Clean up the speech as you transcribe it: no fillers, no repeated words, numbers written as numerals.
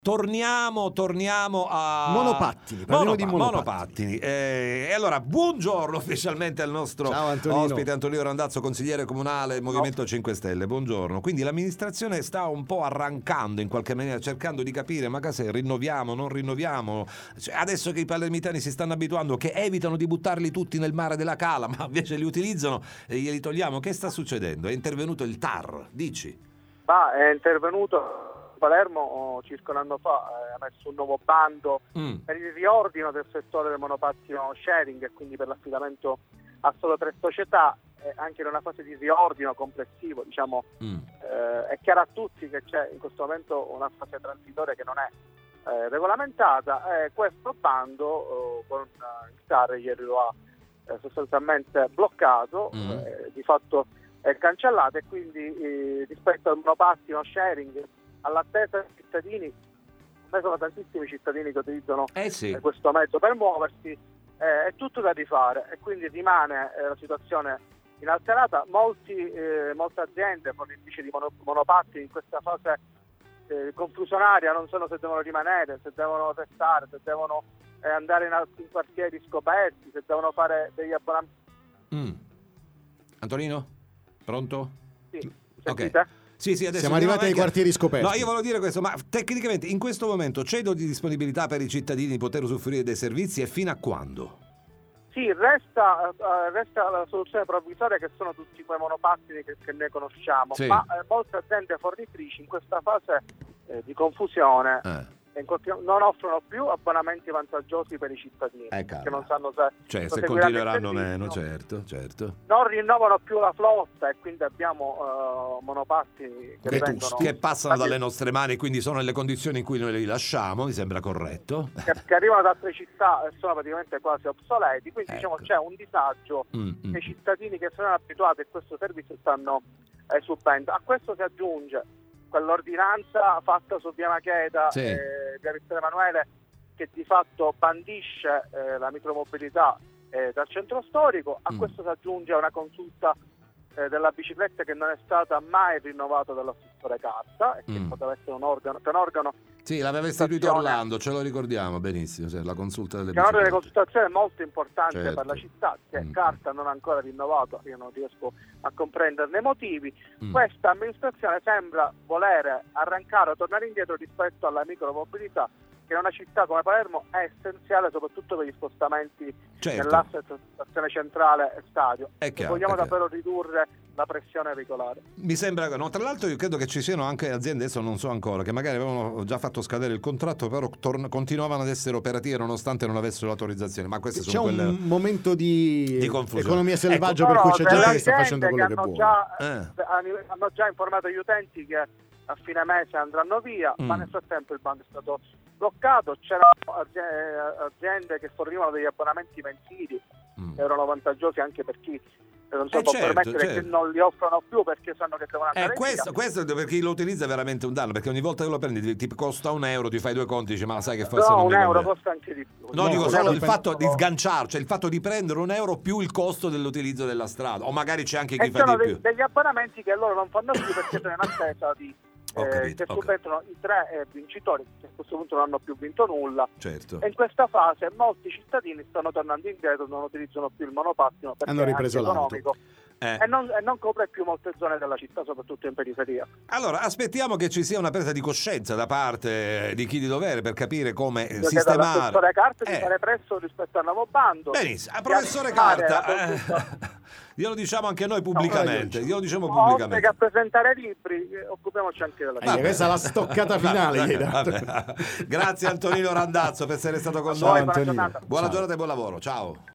Torniamo a monopattini, parliamo di monopattini. E allora, buongiorno ufficialmente al nostro ospite Antonino Randazzo, consigliere comunale Movimento 5 Stelle. Buongiorno. Quindi l'amministrazione sta un po' arrancando in qualche maniera, cercando di capire ma se rinnoviamo, non rinnoviamo. Cioè, adesso che i palermitani si stanno abituando, che evitano di buttarli tutti nel mare della Cala, ma invece li utilizzano e glieli togliamo. Che sta succedendo? È intervenuto il TAR, dici? È intervenuto Palermo circa un anno fa, ha messo un nuovo bando per il riordino del settore del monopattino sharing e quindi per l'affidamento a solo 3 società, anche in una fase di riordino complessivo, diciamo. È chiaro a tutti che c'è in questo momento una fase transitoria che non è regolamentata, questo bando con il TAR ieri lo ha sostanzialmente bloccato, di fatto è cancellato, e quindi rispetto al monopattino sharing, all'attesa dei cittadini, sono tantissimi cittadini che utilizzano questo mezzo per muoversi, è tutto da rifare e quindi rimane la situazione inalterata. Molte aziende fornitrici di monopattini in questa fase confusionaria non sanno se devono rimanere, se devono testare, se devono andare in quartieri scoperti, se devono fare degli abbonamenti. Antonino? Pronto? Sì, ok. Sì, adesso siamo arrivati ai quartieri scoperti. No, io volevo dire questo, ma tecnicamente in questo momento c'è di disponibilità per i cittadini di poter usufruire dei servizi, e fino a quando? Sì, resta la soluzione provvisoria, che sono tutti quei monopattini che noi conosciamo, ma molte aziende fornitrici in questa fase di confusione non offrono più abbonamenti vantaggiosi per i cittadini, che non sanno se continueranno meno, certo. Non rinnovano più la flotta e quindi abbiamo monopattini che passano dalle nostre mani, quindi sono nelle condizioni in cui noi li lasciamo, mi sembra corretto. Che arrivano da altre città e sono praticamente quasi obsoleti, quindi diciamo c'è un disagio che i cittadini che sono abituati a questo servizio stanno subendo. A questo si aggiunge quell'ordinanza fatta su via Macheda e via Vittorio Emanuele, che di fatto bandisce la micromobilità dal centro storico. A questo si aggiunge una consulta della bicicletta che non è stata mai rinnovata dall'assessore Carta e che poteva essere un organo sì, l'aveva istituito Orlando, ce lo ricordiamo benissimo, la consulta delle biciclette. È un organo di consultazione molto importante per la città, che Carta non ha ancora rinnovato. Io non riesco a comprenderne i motivi. Questa amministrazione sembra volere arrancare o tornare indietro rispetto alla micromobilità, che in una città come Palermo è essenziale soprattutto per gli spostamenti nell'asse stazione centrale e stadio. Vogliamo davvero ridurre la pressione veicolare. Mi sembra tra l'altro io credo che ci siano anche aziende, adesso non so ancora, che magari avevano già fatto scadere il contratto, però continuavano ad essere operative nonostante non avessero l'autorizzazione. Ma queste sono un momento di confusione, economia selvaggio, per cui c'è gente che sta facendo quello che vuole. Hanno già informato gli utenti che a fine mese andranno via, ma nel frattempo il bando è stato bloccato. C'erano aziende che fornivano degli abbonamenti mensili che erano vantaggiosi anche per chi non si può permettere, che non li offrono più perché sanno che devono andare questo per chi lo utilizza è veramente un danno, perché ogni volta che lo prendi ti costa €1, ti fai 2 conti, dici ma sai che forse non €1 costa anche di più. No, dico solo il fatto di sganciare, cioè il fatto di prendere €1 più il costo dell'utilizzo della strada, o magari c'è anche chi fa di più. Degli abbonamenti che loro non fanno più perché sono in attesa di che subentrano i 3 vincitori, che a questo punto non hanno più vinto nulla. Certo. E in questa fase molti cittadini stanno tornando indietro, non utilizzano più il monopattino perché hanno ripreso è economico. E non copre più molte zone della città, soprattutto in periferia. Allora aspettiamo che ci sia una presa di coscienza da parte di chi di dovere per capire come sistemare. Professore Carta di fare presto rispetto al nuovo bando. Benissimo, professore Carta, glielo diciamo anche noi pubblicamente. Oltre che a presentare libri, occupiamoci anche della città. Questa è la stoccata finale. Grazie Antonino Randazzo per essere stato con noi. Buona giornata. Buona giornata e buon lavoro. Ciao.